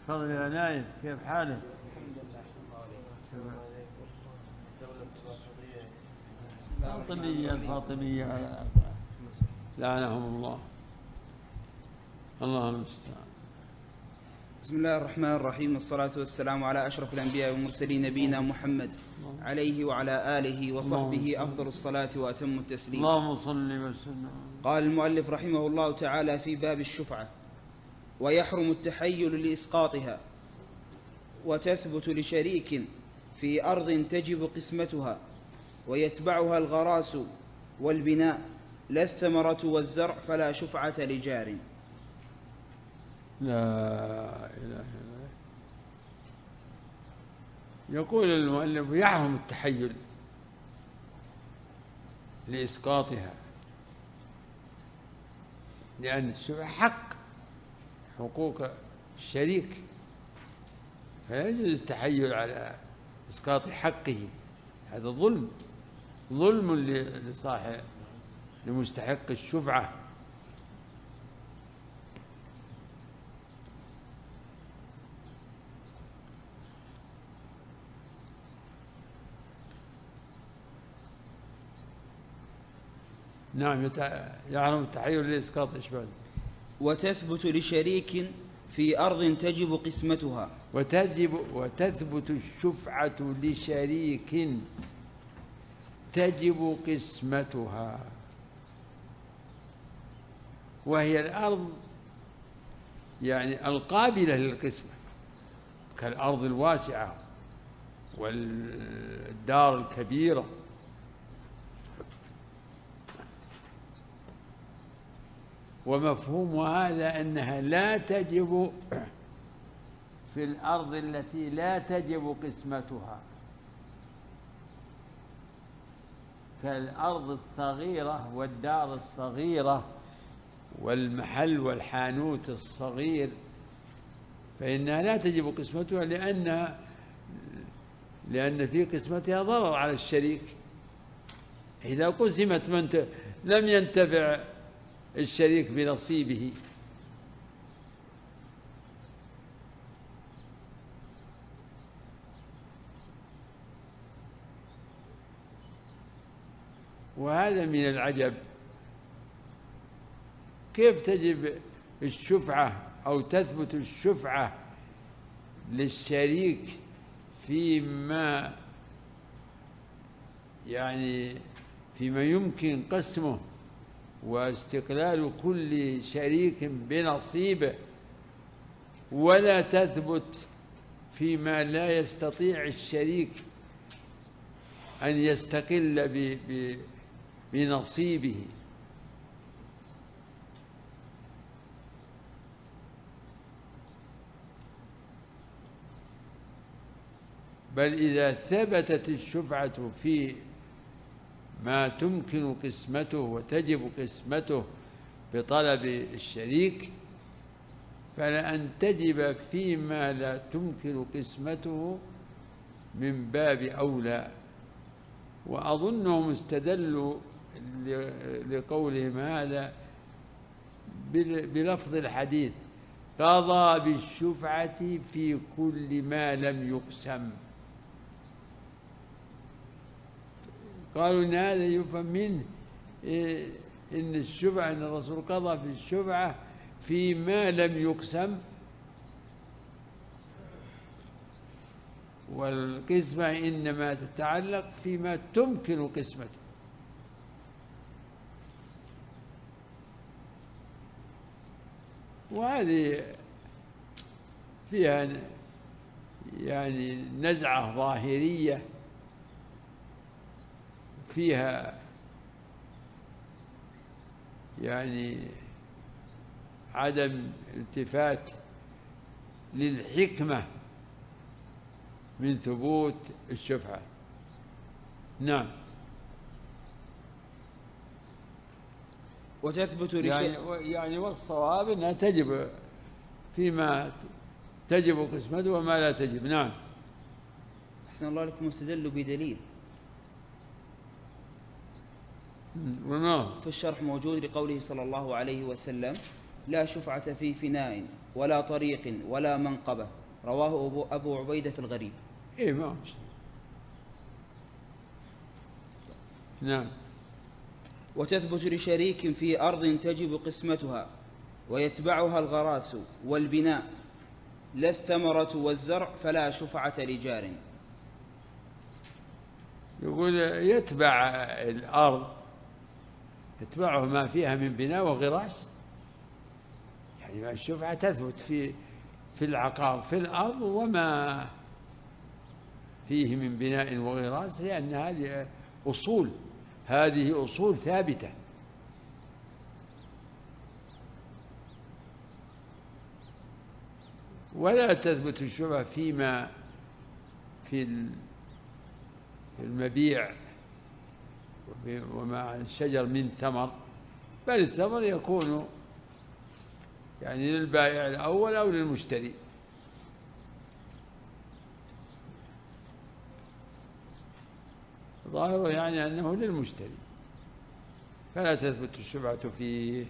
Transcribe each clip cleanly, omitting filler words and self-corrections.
تفضل يا نايف، كيف حالك؟ الفاطمية لعنهم الله. اللهم المستعان. بسم الله الرحمن الرحيم، والصلاة والسلام على أشرف الأنبياء والمرسلين نبينا محمد عليه وعلى آله وصحبه أفضل الصلاة وأتم التسليم. اللهم صل وسلم. قال المؤلف رحمه الله تعالى في باب الشفعة: ويحرم التحيل لإسقاطها، وتثبت لشريك في أرض تجب قسمتها، ويتبعها الغراس والبناء لا الثمرة والزرع، فلا شفعة لجار. لا إله إلا الله. يقول المؤلف: يحرم التحيل لإسقاطها، لأن الشفعة حق، حقوق الشريك، فلا يجوز التحيل على إسقاط حقه. هذا ظلم لصاحب لمستحق الشفعة. نعم، يحرم التحيل لإسقاط إشبال. وتثبت لشريك في أرض تجب قسمتها، وتثبت الشفعة لشريك تجب قسمتها، وهي الأرض يعني القابلة للقسمة، كالأرض الواسعة والدار الكبيرة. ومفهوم هذا أنها لا تجب في الأرض التي لا تجب قسمتها، كالأرض الصغيرة والدار الصغيرة والمحل والحانوت الصغير، فإنها لا تجب قسمتها لأن في قسمتها ضرر على الشريك. إذا قسمت لم ينتفع الشريك بنصيبه. وهذا من العجب، كيف تجب الشفعة أو تثبت الشفعة للشريك فيما يمكن قسمه واستقلال كل شريك بنصيبه، ولا تثبت فيما لا يستطيع الشريك أن يستقل بنصيبه. بل إذا ثبتت الشفعة في ما تمكن قسمته وتجب قسمته بطلب الشريك، فلأن تجب فيما لا تمكن قسمته من باب أولى. وأظنهم استدلوا لقولهم هذا بلفظ الحديث: قضى بالشفعة في كل ما لم يقسم. قالوا إن هذا يفهم منه إن الشفعة، إن الرسول قضى بالشفعة فيما لم يقسم، والقسمة إنما تتعلق فيما تمكن قسمته. وهذه فيها نزعة ظاهرية، فيها عدم التفات للحكمة من ثبوت الشفعة. نعم. وتثبت والصواب أنها تجب فيما تجب قسمته وما لا تجب. نعم. أحسن الله لكم. استدلوا بدليل وما في الشرح موجود لقوله صلى الله عليه وسلم: لا شفعة في فناء ولا طريق ولا منقبة. رواه أبو عبيدة في الغريب. إيه ما نعم. وتثبت لشريك في أرض تجب قسمتها ويتبعها الغراس والبناء لا الثمرة والزرع فلا شفعة لجار. يقول يتبع الأرض، يتبعه ما فيها من بناء وغراس، يعني الشفعة تثبت في العقار في الأرض وما فيه من بناء وغراس، لأن هذه أصول ثابتة. ولا تثبت الشفعة فيما في المبيع ومع الشجر من ثمر، بل الثمر يكون يعني للبائع الأول أو للمشتري. ظاهره يعني أنه للمشتري، فلا تثبت الشفعة فيه.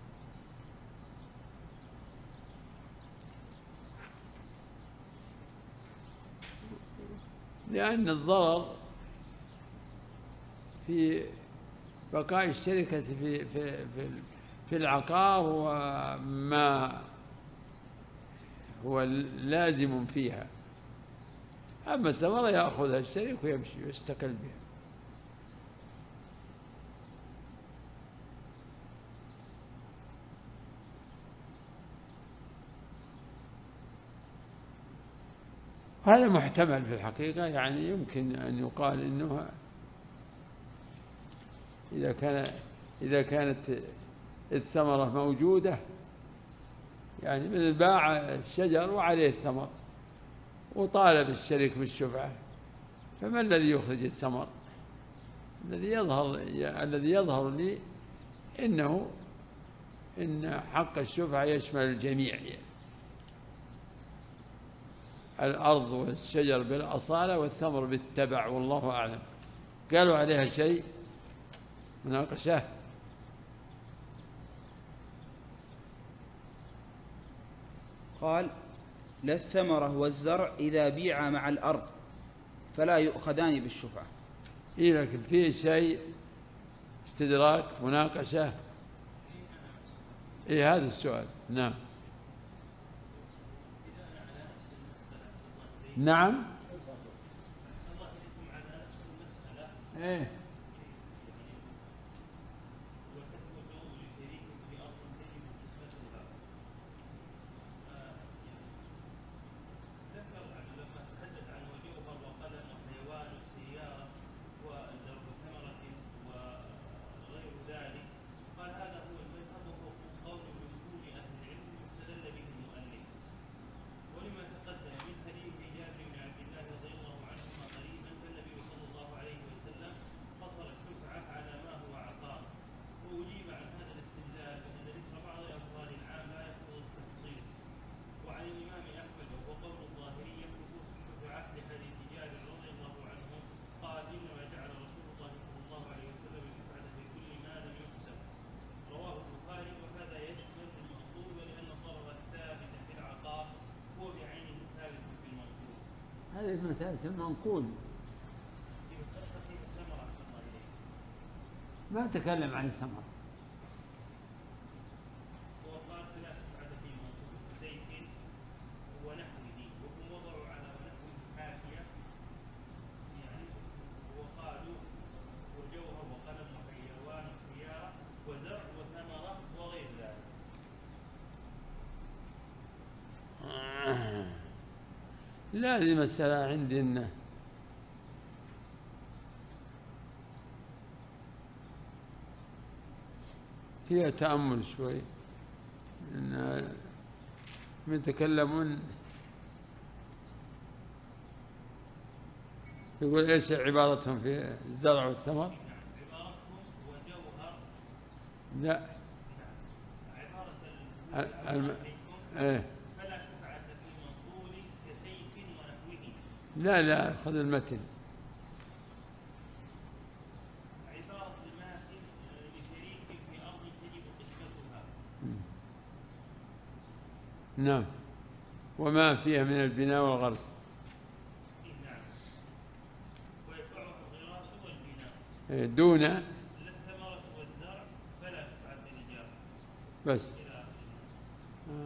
لأن الضرر في بقاء الشركة في العقار وما هو لازم فيها، أما الثمرة يأخذها الشريك ويمشي ويستقل بها. هذا محتمل في الحقيقة، يعني يمكن أن يقال إنه إذا كانت الثمرة موجودة، يعني مثل باع الشجر وعليه الثمر وطالب الشريك بالشفعة، فما الذي يخرج الثمر؟ الذي يظهر لي إن حق الشفعة يشمل الجميع، يعني الأرض والشجر بالأصالة والثمر بالتبع، والله أعلم. قالوا عليها شيء مناقشة؟ قال: لا الثمرة والزرع إذا بيع مع الأرض فلا يؤخذان بالشفعة. إيه، لكن فيه شيء استدراك مناقشة. إيه هذا السؤال؟ نعم. نعم. إيه. هذه مسألة المنقول، ما تكلم عن الثمر. لا، هذه مسألة عندنا فيها تأمل شوي، إن يتكلمون يقول إيش عبارتهم في الزرع والثمر؟ عبارتهم وجوهر. لا، إيه. فلا شفعة في منقول كسيف ونحوه. لا، خذ المتن. عبارة الماثل لشريك في أرض تجب قسمتها نعم. وما فيها من البناء والغرس. نعم. ويدفعها الغراس والبناء دون الثمرة والزرع فلا تفعل بالإجابة بس. إلى آخره.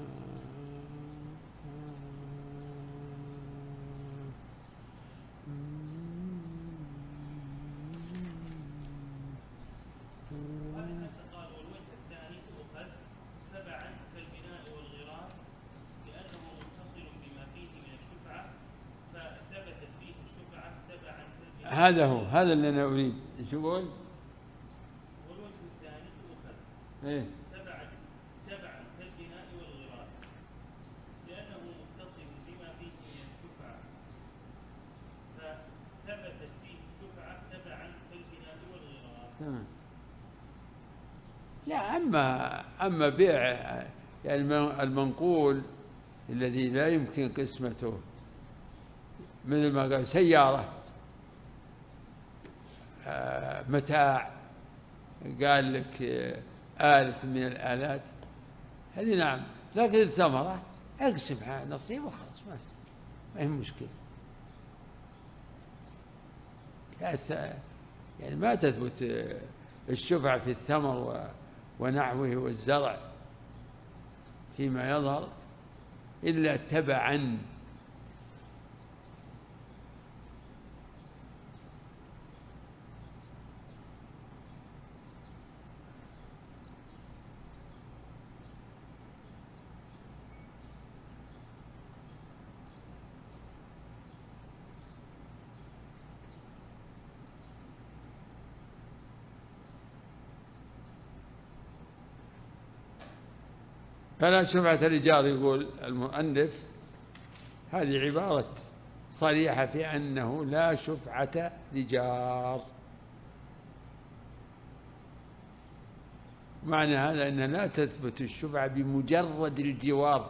ومنها قال والوجه الثاني تؤخذ تبعا كالبناء والغراس لأنه متصل بما فيه من الشفعة فثبتت فيه الشفعة تبعا كالبناء. هذا اللي أنا أريد. شو قول؟ والوجه الثاني تؤخذ إيه؟ تبعا كالبناء والغراس لأنه متصل بما فيه من الشفعة فثبتت فيه الشفعة تبعا كالبناء والغراس. تمام. لا، أما بيع يعني المنقول الذي لا يمكن قسمته، مثل ما قال سيارة، متاع، قال لك آلة من الآلات، هذه نعم. لكن الثمرة اقسمها نصيب وخلاص، ما هي مشكلة. يعني ما تثبت الشفعة في الثمر ونحوه والزرع فيما يظهر إلا تبعا. فلا شفعة الإيجار، يقول المؤلف، هذه عبارة صريحة في أنه لا شفعة لجار. معنى هذا أن لا تثبت الشفعة بمجرد الجوار،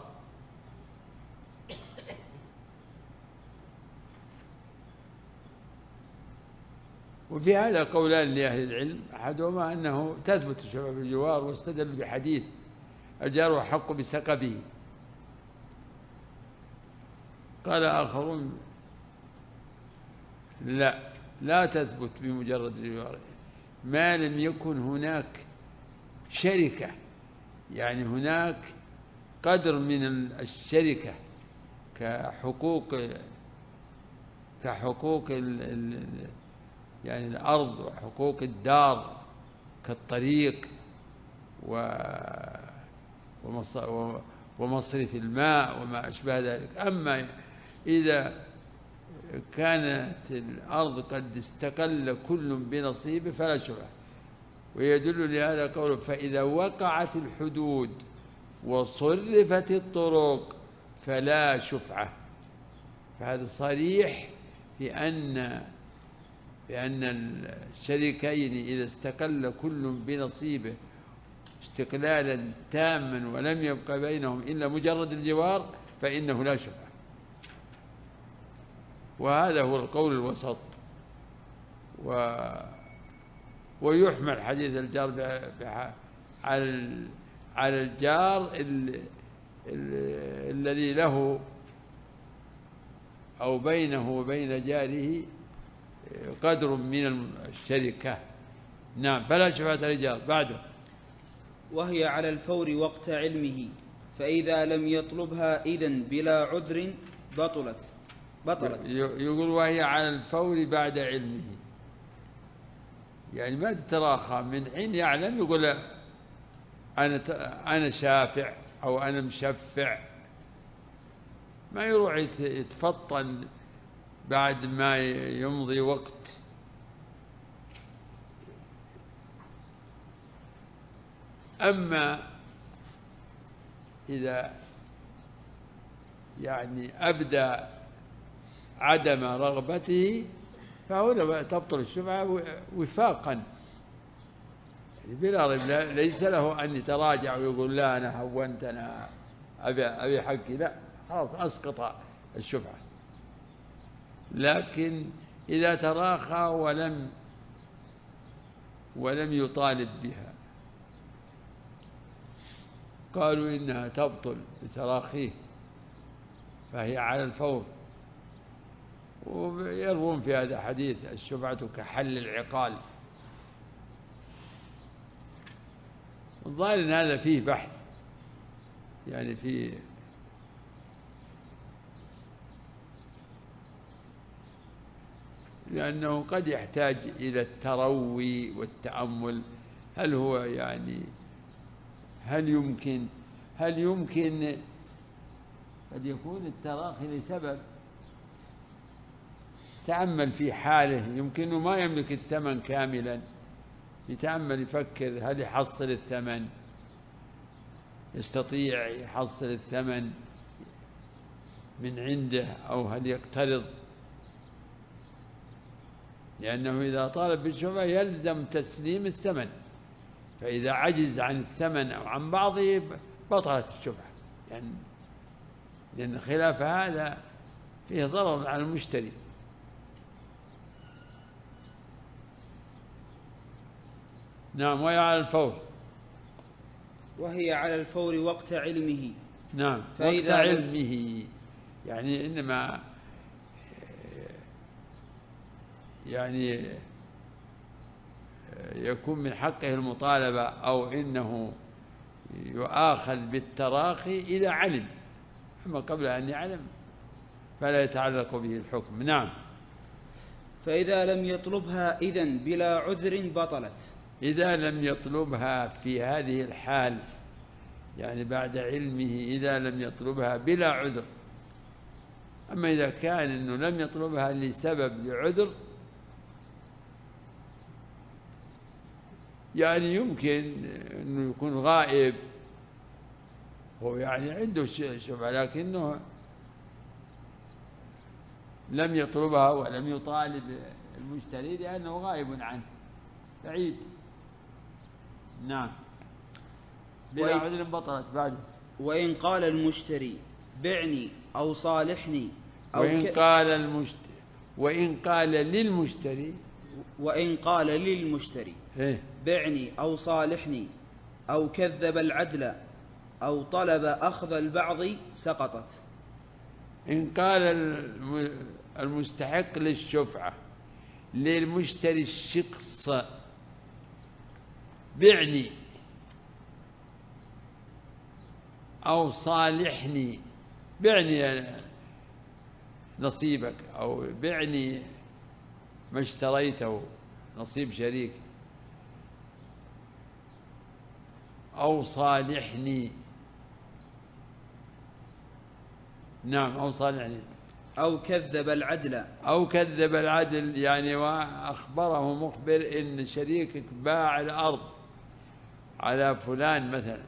وفي هذا قولان لأهل العلم، أحدهما أنه تثبت الشفعة بالجوار واستدل بحديث الجار أحق بسقبه. قال آخرون لا تثبت بمجرد الجوار ما لم يكن هناك شركة، يعني هناك قدر من الشركة كحقوق يعني الأرض وحقوق الدار كالطريق ومصرف الماء وما أشبه ذلك. أما إذا كانت الأرض قد استقل كل بنصيبه فلا شفعة. ويدل لهذا قوله فإذا وقعت الحدود وصرفت الطرق فلا شفعة. فهذا صريح بأن الشريكين إذا استقل كل بنصيبه استقلالا تاما ولم يبق بينهم إلا مجرد الجوار فإنه لا شفعة. وهذا هو القول الوسط. ويحمل حديث الجار على الجار الذي له أو بينه وبين جاره قدر من الشركة. نعم. فلا شفعة للجار. بعده وهي على الفور وقت علمه، فإذا لم يطلبها إذن بلا عذر بطلت. يقول وهي على الفور بعد علمه، يعني ما تتراخى من حين يعلم يقول أنا شافع أو أنا مشفع، ما يروح يتفطن بعد ما يمضي وقت. أما إذا يعني أبدى عدم رغبته فهنا تبطل الشفعة وفاقا، يعني بلا ريب، ليس له أن يتراجع ويقول لا أنا هونت، أنا أبي حقي، لا، خلاص أسقط الشفعة. لكن إذا تراخى ولم يطالب بها قالوا إنها تبطل بتراخيه فهي على الفور. ويروون في هذا حديث الشفعة كحل العقال. الظاهر أن هذا فيه بحث، يعني فيه لأنه قد يحتاج إلى التروي والتأمل. هل هو يعني هل يمكن قد يكون التراخي لسبب تأمل في حاله، يمكنه ما يملك الثمن كاملا، يتأمل يفكر هل يحصل الثمن، يستطيع يحصل الثمن من عنده أو هل يقترض، لأنه إذا طالب بالشفعة يلزم تسليم الثمن، فإذا عجز عن الثمن أو عن بعضه بطلت الشفعة، يعني لأن خلاف هذا فيه ضرر على المشتري. نعم. وهي على الفور. وهي على الفور وقت علمه. نعم، وقت علمه، يعني إنما يعني يكون من حقه المطالبة أو إنه يؤاخذ بالتراخي إذا علم، أما قبل أن يعلم فلا يتعلق به الحكم. نعم. فإذا لم يطلبها إذن بلا عذر بطلت. إذا لم يطلبها في هذه الحال، يعني بعد علمه، إذا لم يطلبها بلا عذر. أما إذا كان أنه لم يطلبها لسبب لعذر، يعني يمكن أنه يكون غائب، هو يعني عنده شفعة لكنه لم يطلبها ولم يطالب المشتري لأنه غائب عنه بعيد. نعم. بلا عذر بطلت بعد. وإن قال المشتري بعني أو صالحني أو وإن قال للمشتري بعني أو صالحني أو كذب العدل أو طلب أخذ البعض سقطت. إن قال المستحق للشفعة للمشتري الشخص بعني أو صالحني، بعني نصيبك أو بعني ما اشتريته نصيب شريك، أو صالحني. نعم. أو صالحني. أو كذب العدل، يعني وأخبره مخبر إن شريكك باع الأرض على فلان مثلا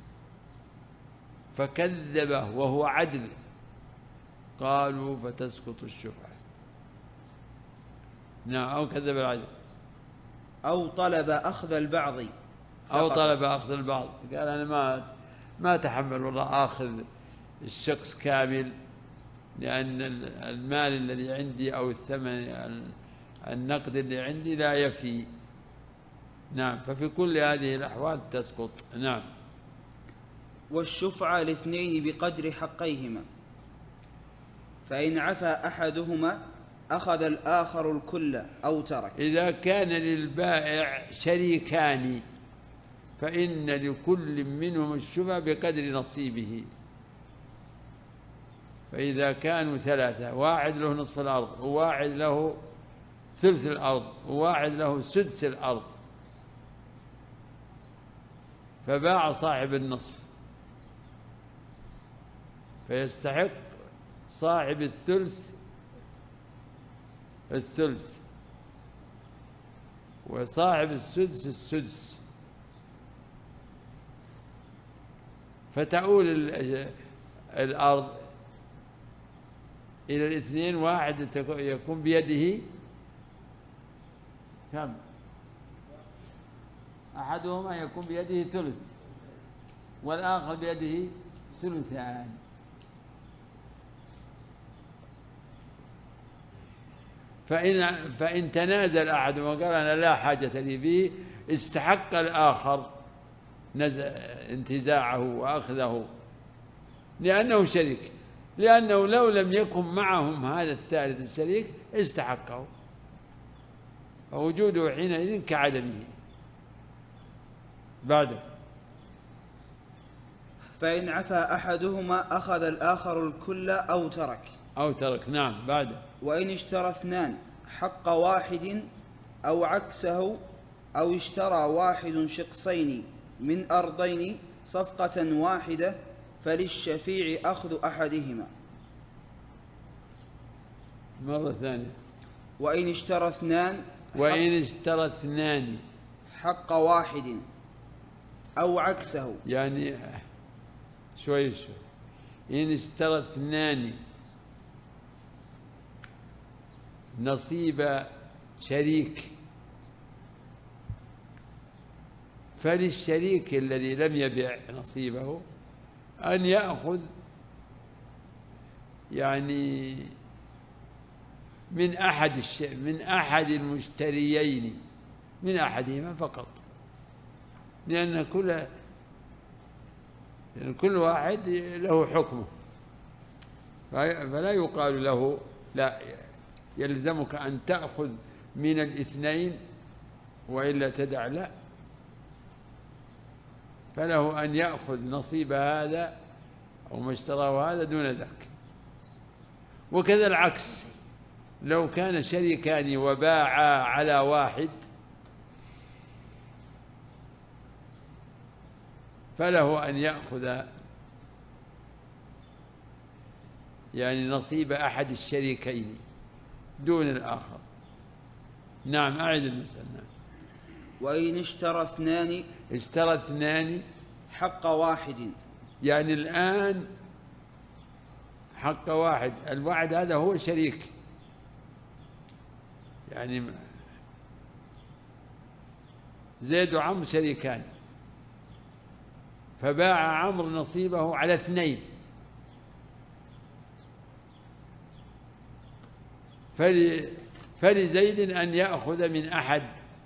فكذبه وهو عدل، قالوا فتسقط الشفعة. نعم. أو كذب العدل. أو طلب أخذ البعض قال أنا ما تحمل والله آخذ الشخص كامل، لأن المال الذي عندي أو الثمن النقد اللي عندي لا يفي. نعم. ففي كل هذه الأحوال تسقط. نعم. والشفعة لاثنين بقدر حقيهما، فإن عفى أحدهما أخذ الآخر الكل أو ترك. إذا كان للبائع شريكان فإن لكل منهم الشفعة بقدر نصيبه. فإذا كانوا ثلاثة، واحد له نصف الأرض وواحد له ثلث الأرض وواحد له سدس الأرض، فباع صاحب النصف، فيستحق صاحب الثلث وصاحب السدس، فتؤول الأرض إلى الاثنين، واحد يكون بيده كم؟ أحدهما يكون بيده ثلث والآخر بيده ثلثان. فإن تنازل أحدهما وقال أنا لا حاجة لي به، استحق الآخر انتزاعه وأخذه لأنه شريك، لأنه لو لم يكن معهم هذا الثالث الشريك استحقه، فوجوده حينئذ كعدمه. بعده فإن عفى أحدهما أخذ الآخر الكل أو ترك. نعم. بعده وإن اشترى اثنان حق واحد أو عكسه، أو اشترى واحد شقصين من أرضين صفقة واحدة، فللشفيع أخذ أحدهما. مرة ثانية. وإن اشترى اثنان حق واحد أو عكسه، يعني شوي إن اشترى اثنان نصيب شريك، فللشريك الذي لم يبع نصيبه أن يأخذ يعني من أحد المشتريين، من أحدهما فقط، لأن كل واحد له حكمه، فلا يقال له لا يلزمك أن تأخذ من الاثنين وإلا تدع، لا، فله أن يأخذ نصيب هذا أو ما اشتراه هذا دون ذاك. وكذا العكس، لو كان شريكان وباعا على واحد فله أن يأخذ يعني نصيب أحد الشريكين دون الآخر. نعم. أعد المسألة. وإن اشترى اثنان حق واحد، يعني الآن حق واحد، الواحد هذا هو شريك، يعني زيد وعمرو شريكان، فباع عمرو نصيبه على اثنين، فلزيد أن يأخذ من أحد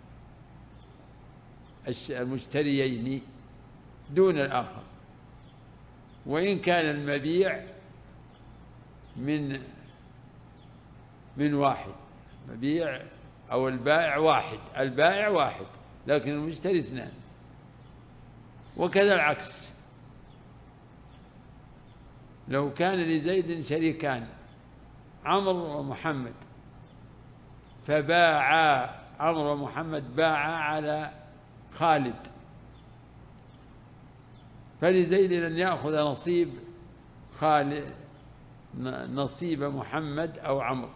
المشتريين دون الآخر، وإن كان المبيع من واحد، مبيع أو البائع واحد لكن المشتري اثنان. وكذا العكس، لو كان لزيد شريكان عمرو ومحمد، فباعا عمرو ومحمد باعا على خالد، فلزيد أن يأخذ نصيب محمد أو عمرو،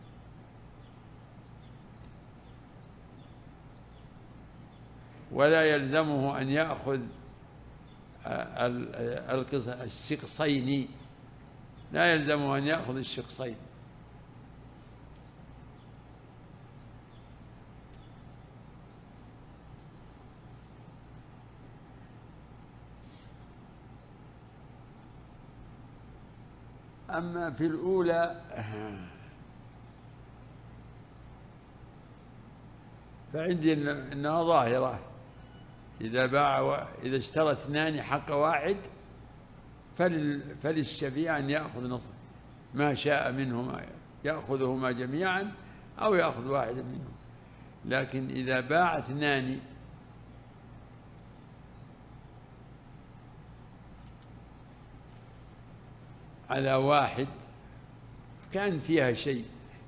ولا يلزمه أن يأخذ الشقصين، لا يلزمه أن يأخذ الشقصين. أما في الأولى فعندي أنها ظاهرة، إذا اشترى اثنان حق واحد فللشفيع أن يأخذ نصف ما شاء منهما، يأخذهما جميعا أو يأخذ واحدا منهم. لكن إذا باع اثنان على واحد كان فيها شيء،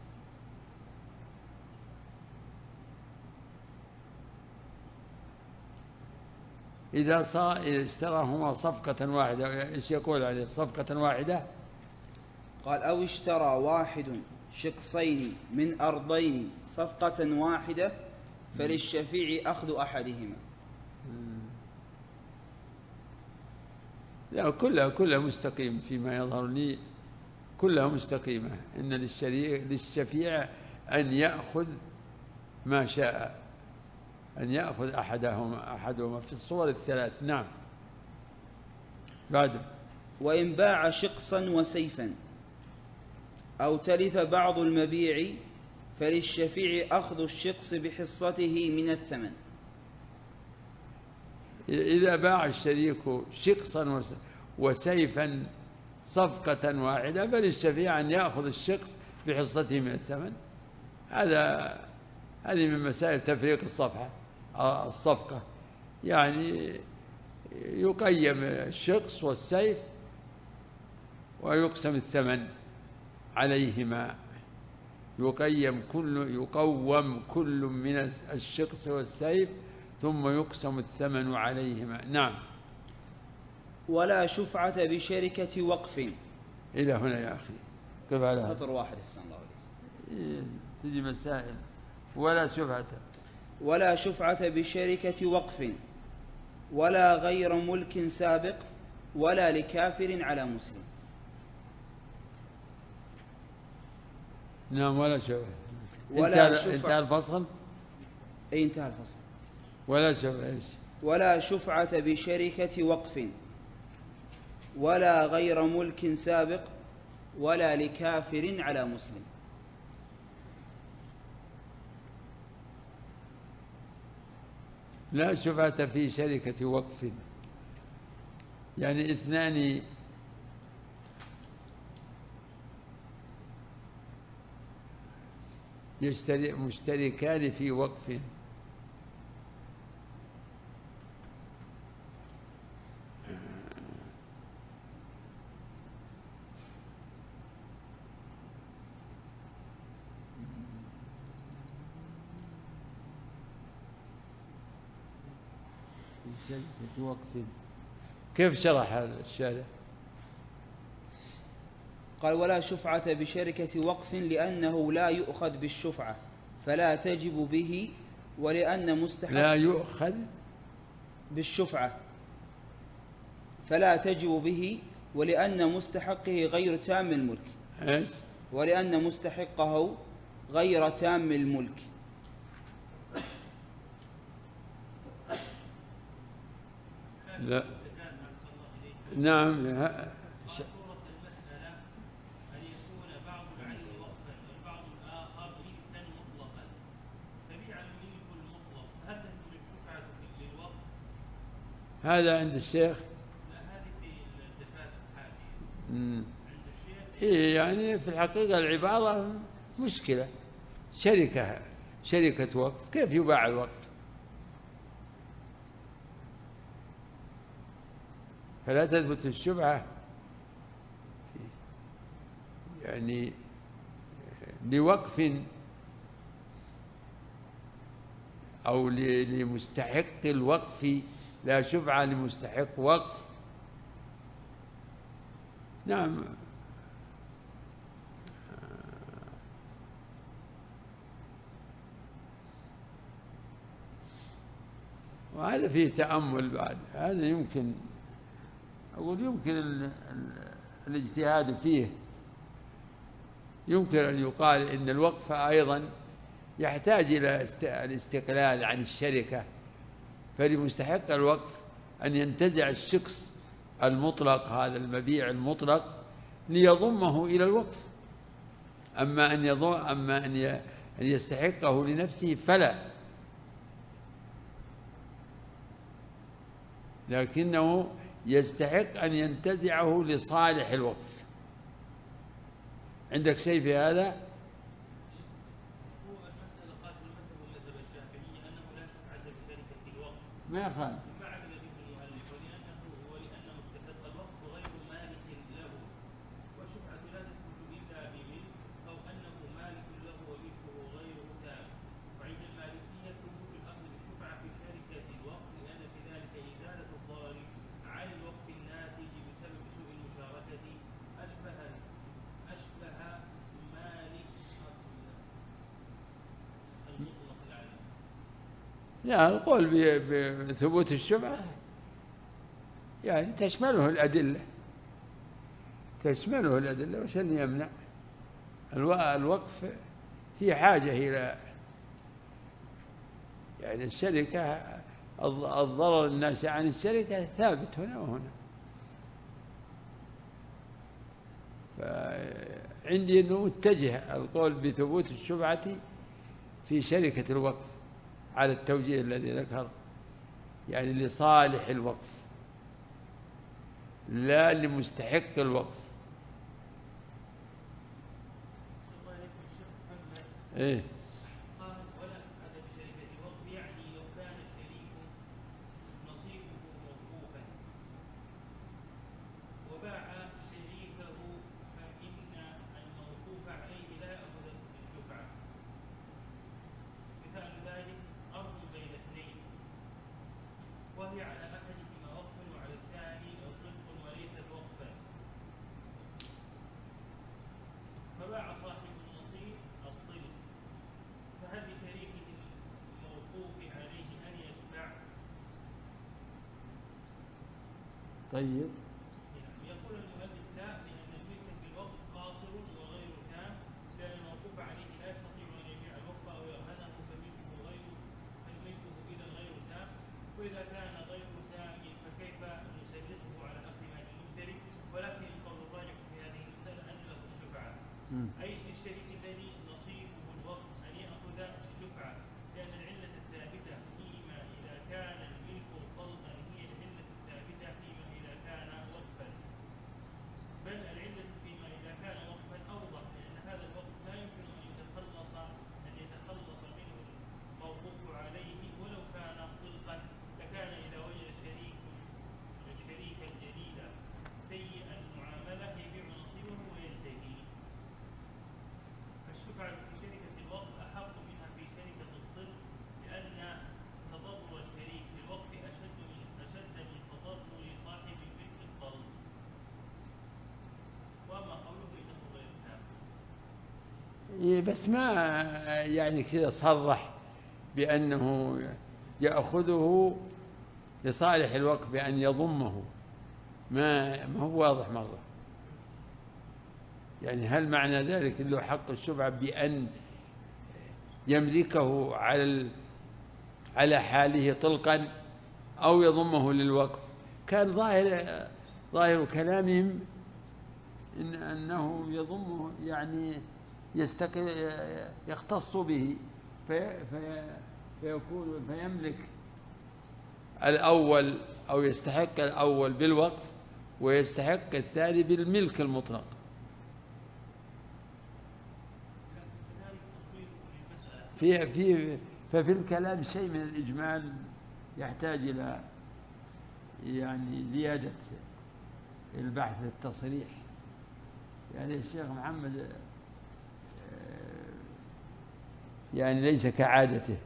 إذا اشتراهما صفقة واحدة، إيش يقول عليه؟ صفقة واحدة. قال: أو اشترى واحد شقصين من أرضين صفقة واحدة، فللشفيع أخذ أحدهما. لا، كلها مستقيم فيما يظهر لي، كلها مستقيمة. إن للشفيع أن يأخذ ما شاء، أن يأخذ أحدهما في الصور الثلاث. نعم. بعد: وإن باع شقصا وسيفا أو تلف بعض المبيع، فللشفيع أخذ الشقص بحصته من الثمن. إذا باع الشريك شقصا وسيفا صفقة واحدة فللشفيع أن يأخذ الشقص بحصته من الثمن. هذه من مسائل تفريق الصفقة، يعني يقيم الشقص والسيف ويقسم الثمن عليهما، يقوم كل من الشقص والسيف ثم يقسم الثمن عليهما. نعم. ولا شفعة بشركة وقف. إلى هنا يا أخي، كيف على سطر واحد أحسن الله عليك. تجي مسائل. ولا شفعة بشركة وقف ولا غير ملك سابق ولا لكافر على مسلم. نعم. ولا شفعة. انتهى الفصل. انتهى الفصل. ولا شفعة بشركة وقف ولا غير ملك سابق ولا لكافر على مسلم. لا شفعة في شركة وقف، يعني اثنان مشتركان في وقف، كيف شرح هذا الشارع؟ قال ولا شفعة بشركة وقف لأنه لا يؤخذ بالشفعة فلا تجب به، ولأن مستحق لا يؤخذ بالشفعة فلا تجب به، ولأن مستحقه غير تام الملك. ولأن مستحقه غير تام الملك. لا. نعم. هذا عند الشيخ. لا، هذه في التفات الحافية عند الشيخ. يعني في الحقيقة العبارة مشكلة. شركة وقف، كيف يباع الوقف؟ فلا تثبت الشبهة يعني لوقف أو لمستحق الوقف، لا شفعة لمستحق وقف. نعم. وهذا فيه تأمل بعد. هذا يمكن الاجتهاد فيه. يمكن أن يقال إن الوقف أيضا يحتاج إلى الاستقلال عن الشركة، فلمستحق الوقف أن ينتزع الشخص المطلق هذا المبيع المطلق ليضمه إلى الوقف. أما أن يستحقه لنفسه فلا، لكنه يستحق أن ينتزعه لصالح الوقف. عندك شيء في هذا؟ هو المسألة قال في المذهب والمذهب الشافعي أنه لا شفعة بشركة الوقف. ما يخالف. ما عمل به المؤلف ولأن مستحق الوقف غير مالك له، والشفعة لا تثبت إلا بملك أو أنه مالك له وملكه غير تام. وعند المالكية ثبوت الأخذ بالشفعة في شركة الوقف، لأن في ذلك إزالة الضرر عن الوقف الناتج بسبب سوء المشاركة أشبه مالك المطلق العالم. لا، القول بثبوت الشفعة يعني تشمله الأدلة وش اللي يمنع؟ الوقف في حاجة إلى يعني الشركة، الضرر الناشئ عن الشركة ثابت هنا وهنا. فعندي أنه متجه القول بثبوت الشفعة في شركة الوقف على التوجيه الذي ذكر يعني لصالح الوقف لا لمستحق الوقف. إيه؟ قال ولا هذا بشركة الوقف، يعني لو كان الشريك نصيبه موقوفا وباع شريكه فإن الموقوف عليه لا يأخذ الشفعة. مثال ذلك أرض بين اثنين وهي على أحدهما وقف وعلى الثاني صدق وليست وقفا، فباع صاحب النصيب الصلب، فهل لشريكه الموقوف عليه أن يتبع؟ طيب. يقول المؤلف لا، لأن الملك في الوقف قاصر وغير تام، لأن الموقوف عليه لا يستطيع أن يبيع الوقف أو يرهنه، فملكه إذا غير تام. وإذا كان غير تام فكيف نسلطه على أخذ مال المشتري؟ ولكن القول الراجح في هذه المسألة أن له الشفعة، أي للشريك الذي نصيبه الوقف أن يأخذ الشفعة، لأن العلة الثابتة فيما إذا كان الملك طلقا هي العلة الثابتة فيما إذا كان وقفا، بل العلة فيما إذا كان وقفا أوضح، لأن هذا الوقف لا يمكن أن يتخلص منه الموقوف عليه ولو كان طلقا، لكان إذا وجد شريكا جديدا سيء المعاملة يبيع نصيبه وينتهي. فالشفعة في شركة الوقف أحق منها في شركة الطلق، لأن تضرر الشريك في الوقف أشد من تضرر صاحب الملك الطلق. وأما قوله إنه غير تام، بس ما يعني كذا صرح بأنه يأخذه لصالح الوقف بأن يضمه، ما هو واضح مرة. يعني هل معنى ذلك له حق الشفعة بأن يملكه على حاله طلقا أو يضمه للوقف؟ كان ظاهر كلامهم أنه يضمه، يعني يختص به فيملك الأول أو يستحق الأول بالوقف ويستحق الثاني بالملك المطلق. ففي الكلام شيء من الإجمال يحتاج إلى يعني زيادة البحث التصريح. يعني الشيخ محمد يعني ليس كعادته،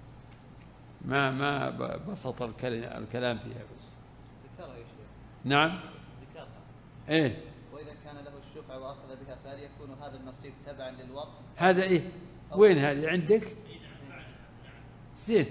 ما بسط الكلام فيها بس. ذكرها يا شيخ. نعم. ذكرها. إيه. وإذا كان له الشفعة وأخذ بها فهل يكون هذا النصيب تبعا للوقف؟ هذا إيه؟ وين هذه عندك؟ زين.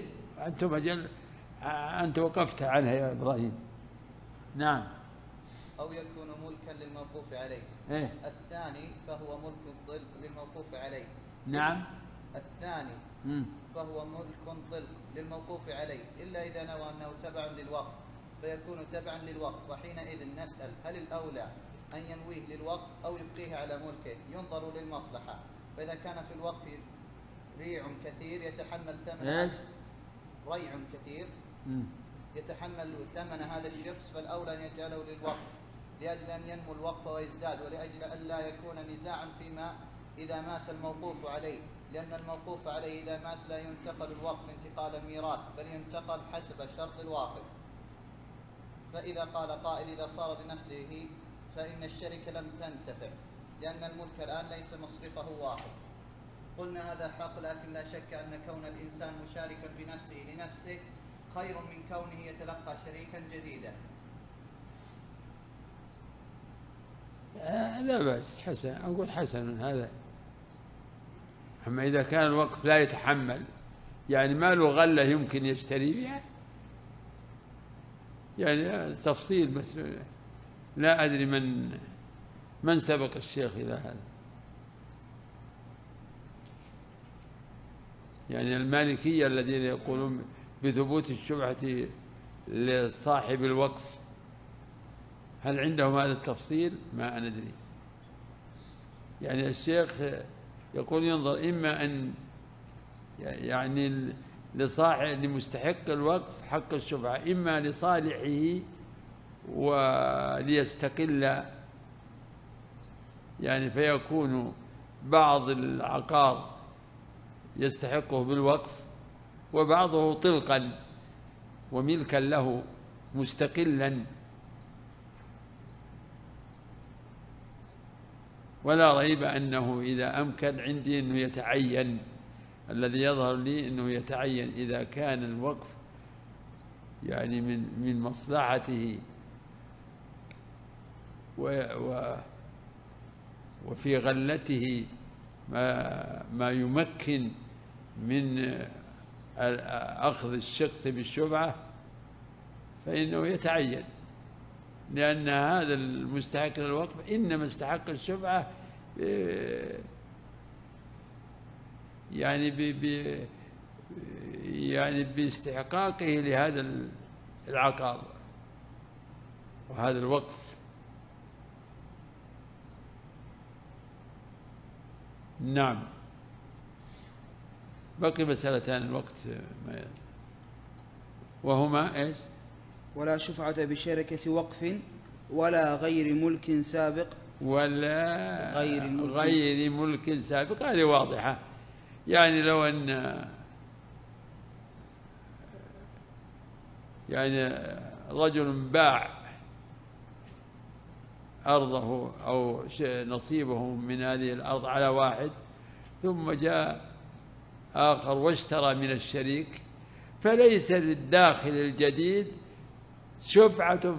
أنت وقفت عنها يا إبراهيم. نعم. أو يكون ملكا للموقوف عليه. إيه؟ الثاني فهو ملك الطلق للموقوف عليه. نعم. الثاني فهو ملك طلق للموقوف عليه، إلا إذا نوى أنه تبع للوقف فيكون تبعا للوقف، وحينئذ نسأل هل الأولى أن ينويه للوقف أو يبقيه على ملكه؟ ينظر للمصلحة، فإذا كان في الوقف ريع كثير يتحمل ثمن ريع كثير يتحمل ثمن هذا الشخص، فالأولى أن يجعله للوقف لأجل أن ينمو الوقف ويزداد، ولأجل أن لا يكون نزاعا فيما إذا مات الموقوف عليه، لأن الموقوف عليه إذا مات لا ينتقل الوقف انتقال الميراث، بل ينتقل حسب شرط الواقف. فإذا قال قائل إذا صار بنفسه فإن الشركة لم تنتفع، لأن الملك الآن ليس مصرفه واحد. قلنا هذا حق، لكن لا شك أن كون الإنسان مشاركا بنفسه لنفسه خير من كونه يتلقى شريكا جديدا. لا بأس، حسن، أقول حسن من هذا. أما إذا كان الوقف لا يتحمل، يعني ما له غلة يمكن يشتري بها، يعني تفصيل بس لا أدري من سبق الشيخ إلى هذا. يعني المالكية الذين يقولون بثبوت الشبهة لصاحب الوقف، هل عندهم هذا التفصيل؟ ما ندري. يعني الشيخ يقول ينظر إما أن يعني لمستحق الوقف حق الشفعة، إما لصالحه وليستقل، يعني فيكون بعض العقار يستحقه بالوقف وبعضه طلقا وملكا له مستقلا. ولا ريب أنه إذا أمكن عندي أنه يتعين، الذي يظهر لي أنه يتعين إذا كان الوقف يعني من مصلحته وفي غلته ما يمكن من أخذ الشخص بالشفعة فإنه يتعين، لأن هذا المستحق للوقف إنما استحق الشفعة يعني باستحقاقه لهذا العقار وهذا الوقف. نعم. بقي مسألتان الوقت وهما إيش؟ ولا شفعة بشركة وقف ولا غير ملك سابق، ولا غير ملك سابق. هذه واضحة، يعني لو أن يعني رجل باع أرضه أو نصيبه من هذه الأرض على واحد، ثم جاء آخر واشترى من الشريك، فليس للداخل الجديد شفعة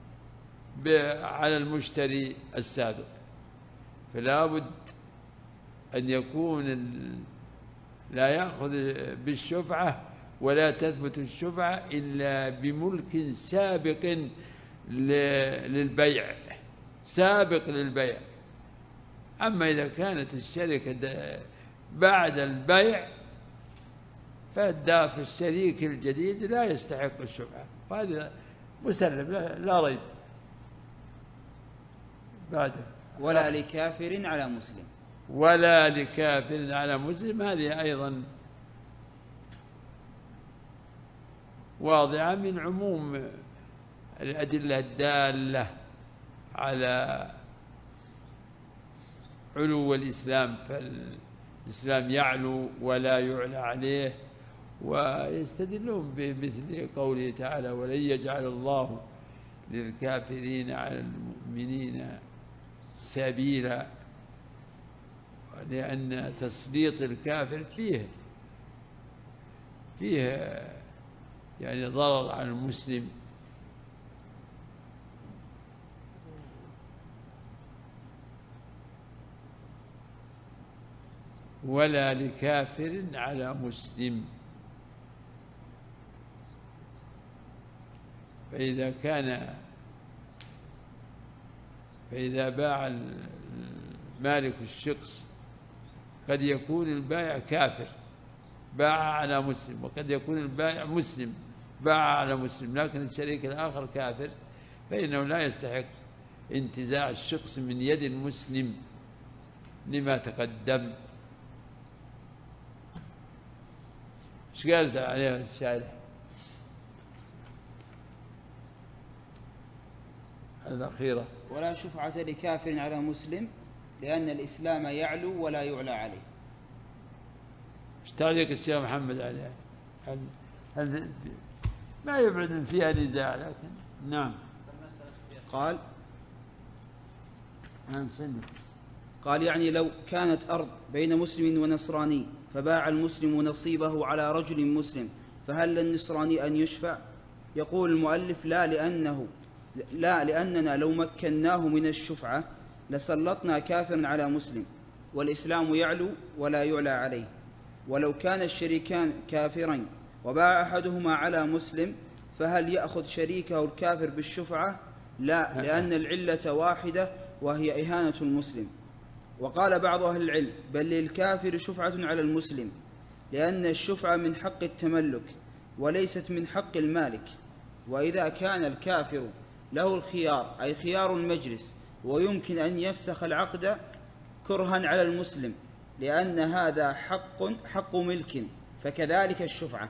على المشتري السابق، فلا بد أن يكون لا يأخذ بالشفعة ولا تثبت الشفعة إلا بملك سابق للبيع، سابق للبيع. أما إذا كانت الشركة بعد البيع فالدافع الشريك الجديد لا يستحق الشفعة، وهذا مسلم لا ريب. بعده ولا لكافر على مسلم، ولا لكافر على مسلم. هذه أيضا واضعة من عموم الأدلة الدالة على علو الإسلام، فالإسلام يعلو ولا يعلى عليه. ويستدلون بمثل قوله تعالى: ولن يجعل الله للكافرين على المؤمنين سبيلا، لأن تسليط الكافر فيه يعني ضرر على المسلم. ولا لكافر على مسلم. فإذا باع مالك الشخص قد يكون البائع كافر باع على مسلم، وقد يكون البائع مسلم باع على مسلم، لكن الشريك الآخر كافر، فإنه لا يستحق انتزاع الشخص من يد المسلم لما تقدم. ايش قالت عليها الشارح الأخيرة؟ ولا شفعة لكافر على مسلم لأن الإسلام يعلو ولا يعلى عليه. ايش تعليق الشيخ محمد عليها؟ هل ما يبعد من فيها نزاع، لكن نعم. قال يعني لو كانت أرض بين مسلم ونصراني فباع المسلم نصيبه على رجل مسلم، فهل للنصراني أن يشفع؟ يقول المؤلف: لا، لأننا لو مكناه من الشفعة لسلطنا كافرا على مسلم، والإسلام يعلو ولا يعلى عليه. ولو كان الشريكان كافرين وباع أحدهما على مسلم، فهل يأخذ شريكه الكافر بالشفعة؟ لا، لأن العلة واحدة وهي إهانة المسلم. وقال بعض أهل العلم: بل للكافر شفعة على المسلم، لأن الشفعة من حق التملك وليست من حق المالك. وإذا كان الكافر له الخيار، أي خيار المجلس، ويمكن أن يفسخ العقد كرها على المسلم، لأن هذا حق ملك فكذلك الشفعة.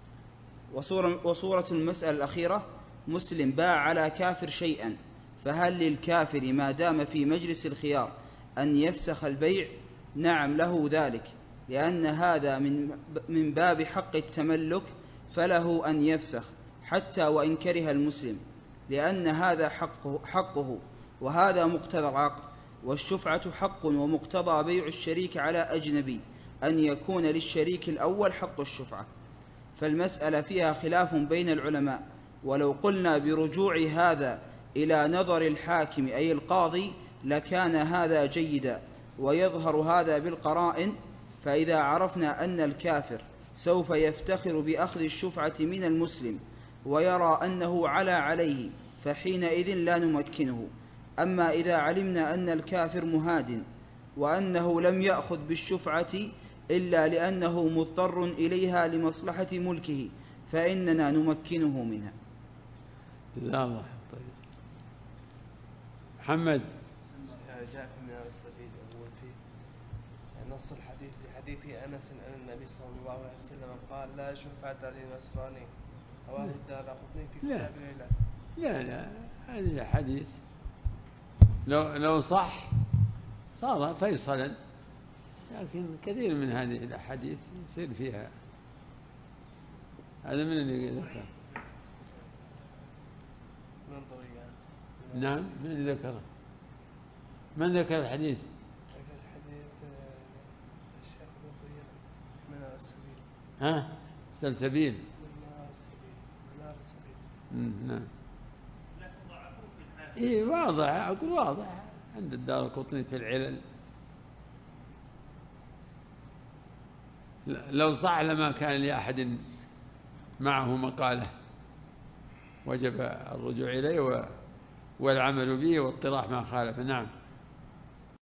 وصورة المسألة الأخيرة: مسلم باع على كافر شيئا، فهل للكافر ما دام في مجلس الخيار أن يفسخ البيع؟ نعم، له ذلك، لأن هذا من باب حق التملك، فله أن يفسخ حتى وإن كره المسلم، لأن هذا حقه وهذا مقتضى العقد. والشفعة حق ومقتضى بيع الشريك على أجنبي أن يكون للشريك الأول حق الشفعة. فالمسألة فيها خلاف بين العلماء، ولو قلنا برجوع هذا إلى نظر الحاكم أي القاضي لكان هذا جيدا، ويظهر هذا بالقرائن. فإذا عرفنا أن الكافر سوف يفتخر بأخذ الشفعة من المسلم ويرى أنه عليه، فحينئذ لا نمكنه. أما إذا علمنا أن الكافر مهاد وأنه لم يأخذ بالشفعة إلا لأنه مضطر إليها لمصلحة ملكه فإننا نمكنه منها. لا الله. طيب محمد. جاء في منار السبيل يقول فيه نص الحديث لحديث أنس أن النبي صلى الله عليه وسلم قال: لا شفعة للنصراني. رواه الدارقطني في كتاب العلل. لا هذا حديث لو صح صار فيصلا، لكن كثير من هذه الأحاديث يصير فيها هذا من اللي ذكر. نعم، من اللي ذكره؟ من ذكر الحديث؟ الحديث الشيخ منار السبيل. ها؟ سلسبيل. منار السبيل. نعم. إيه واضح، أقول واضح عند الدارقطني في العلل. لو صح لما كان لأحد معه مقالة، وجب الرجوع إليه والعمل به واطراح ما خالف. نعم.